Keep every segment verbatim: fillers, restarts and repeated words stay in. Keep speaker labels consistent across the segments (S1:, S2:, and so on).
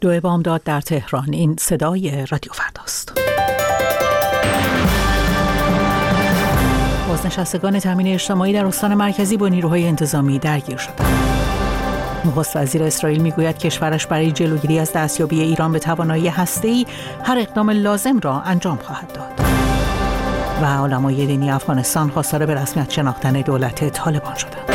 S1: دو بامداد در تهران. این صدای رادیو فرداست. بازنشستگان تامین اجتماعی در استان مرکزی با نیروهای انتظامی درگیر شدند. نخست وزیر اسرائیل میگوید کشورش برای جلوگیری از دستیابی ایران به توانایی هسته‌ای هر اقدام لازم را انجام خواهد داد. و علمای دینی افغانستان خواستار به رسمیت شناختن دولت طالبان شدند.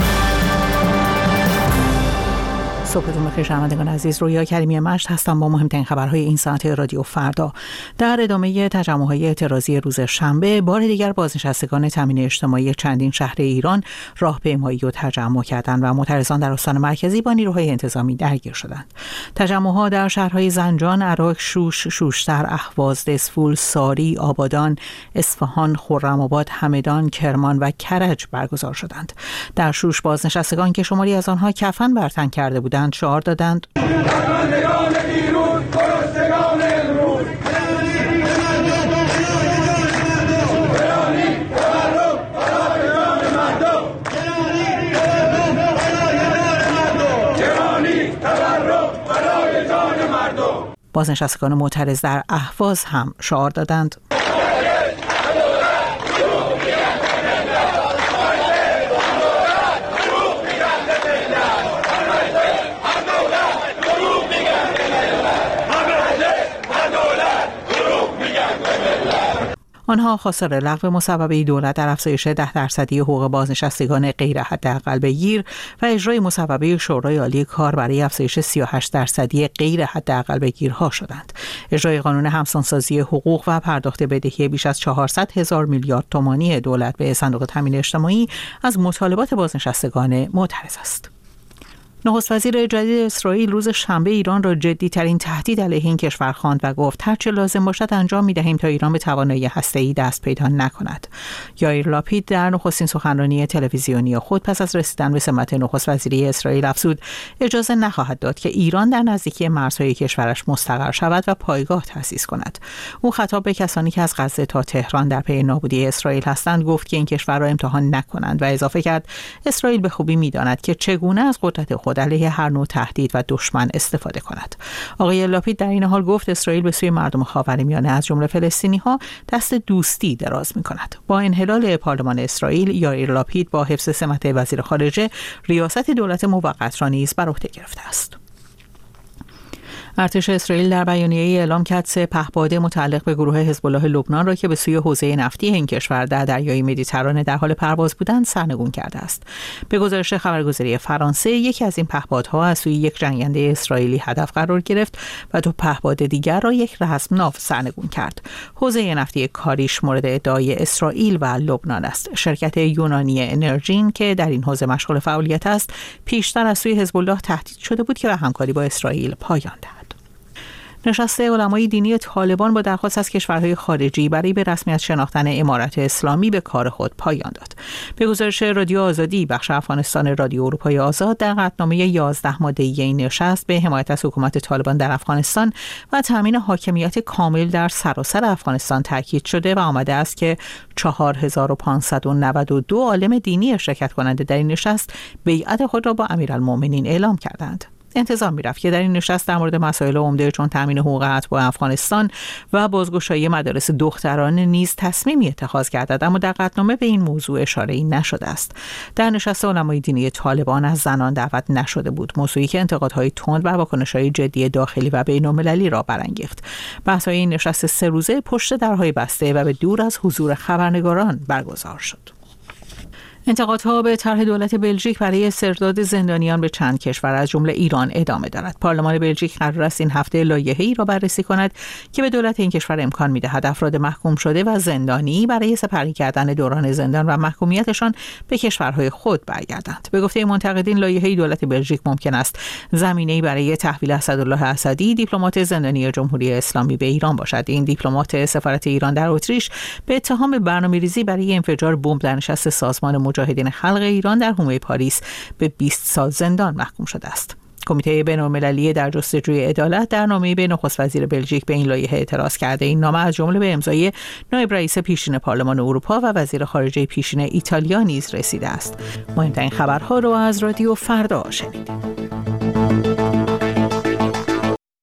S1: صبحتون بخیر شنوندگان عزیز، رویا کریمی مشت هستم با مهمترین خبرهای این ساعت رادیو فردا. در ادامه تجمع‌های اعتراضی روز شنبه، بار دیگر بازنشستگان تامین اجتماعی چندین شهر ایران راهپیمایی و تجمع کردند و معترضان در استان مرکزی با نیروهای انتظامی درگیر شدند. تجمع‌ها در شهرهای زنجان، عراق، شوش، شوشتر، اهواز، دسفول، ساری، آبادان، اصفهان، خرم‌آباد، همدان، کرمان و کرج برگزار شدند. در شوش بازنشستگان که شماری از آنها کفن بر تن کرده بودند شعار دادند بازنشستگان معترض در اهواز هم شعار دادند آنها خواستار لغو مصوبه دولت در افزایش ده درصدی حقوق بازنشستگان غیر حداقل بگیر و اجرای مصوبه شورای عالی کار برای افزایش سی و هشت درصدی غیر حداقل بگیرها شدند. اجرای قانون همسانسازی حقوق و پرداخت بدهی بیش از چهارصد هزار میلیارد تومانی دولت به صندوق تامین اجتماعی از مطالبات بازنشستگان معترض است. نخست وزیر جدید اسرائیل روز شنبه ایران را جدی‌ترین تهدید علیه این کشور خواند و گفت هر چه لازم باشد انجام می‌دهیم تا ایران به توانایی هسته‌ای دست پیدا نکند. یائیر لاپید در نخستین سخنرانی تلویزیونی خود پس از رسیدن به سمت نخست وزیری اسرائیل افزود اجازه نخواهد داد که ایران در نزدیکی مرزهای کشورش مستقر شود و پایگاه تأسیس کند. او خطاب به کسانی که از غزه تا تهران در پی نابودی اسرائیل هستند گفت که این کشور را امتحان نکنند و اضافه کرد اسرائیل به خوبی می‌داند که چگونه از قدرت خود علیه هر نوع تهدید و دشمن استفاده کند. آقای لاپید در این حال گفت اسرائیل به سوی مردم خاورمیانه از جمله فلسطینی‌ها دست دوستی دراز می‌کند. با انحلال پارلمان اسرائیل، یائیر لاپید با حفظ سمت وزیر خارجه ریاست دولت موقت را نیز بر عهده گرفته است. ارتش اسرائیل در بیانیه‌ای اعلام کرد سه پهپاد متعلق به گروه حزب الله لبنان را که به سوی حوزه نفتی این کشور در دریای مدیترانه در حال پرواز بودند سرنگون کرده است. به گزارش خبرگزاری فرانسه، یکی از این پهپادها از سوی یک جنگنده اسرائیلی هدف قرار گرفت و دو پهپاد دیگر را یک رزمناو سرنگون کرد. حوزه نفتی کاریش مورد ادعای اسرائیل و لبنان است. شرکت یونانی انرژین که در این حوزه مشغول فعالیت است، پیشتر از سوی حزب الله تهدید شده بود که به همکاری با اسرائیل پایان دهد. نشست علمای دینی طالبان با درخواست از کشورهای خارجی برای به رسمیت شناختن امارت اسلامی به کار خود پایان داد. به گزارش رادیو آزادی، بخش افغانستان رادیو اروپای آزاد در قطعنامه یازده ماده‌ای این نشست به حمایت از حکومت طالبان در افغانستان و تامین حاکمیت کامل در سراسر افغانستان تاکید شده و آمده است که چهار هزار و پانصد و نود و دو عالم دینی شرکت کننده در این نشست بیعت خود را با امیرالمؤمنین اعلام کردند. انتظار می‌رفت که در این نشست در مورد مسائل عمده چون تامین حقوق اتباع افغانستان و بازگشایی مدارس دختران نیز تصمیمی اتخاذ گردد، اما در قطعنامه به این موضوع اشاره‌ای نشده است. در نشست علمای دینی طالبان از زنان دعوت نشده بود، موضوعی که انتقادهای تند و واکنش‌های جدی داخلی و بین‌المللی را برانگیخت. بحث‌های این نشست سه روزه پشت درهای بسته و به دور از حضور خبرنگاران برگزار شد. انتقادها به طرح دولت بلژیک برای استرداد زندانیان به چند کشور از جمله ایران ادامه دارد. پارلمان بلژیک قرار است این هفته لایحه‌ای را بررسی کند که به دولت این کشور امکان می‌دهد افراد محکوم شده و زندانی برای سپری کردن دوران زندان و محکومیتشان به کشورهای خود برگردند. به گفته منتقدین، لایحه دولت بلژیک ممکن است زمینه‌ای برای تحویل اسدالله اسدی، دیپلمات زندانی جمهوری اسلامی به ایران باشد. این دیپلمات سفارت ایران در اتریش به اتهام برنامه‌ریزی برای انفجار بمب در نشست سازمان مجاهدین خلق ایران در حومه پاریس به بیست سال زندان محکوم شده است. کمیته بین‌المللی در جستجوی عدالت در نامه‌ای به نخست وزیر بلژیک به این لایحه اعتراض کرده. این نامه از جمله به امضای نایب رئیس پیشین پارلمان اروپا و وزیر خارجه پیشین ایتالیا نیز رسیده است. مهمترین خبرها رو از رادیو فردا شنیدید.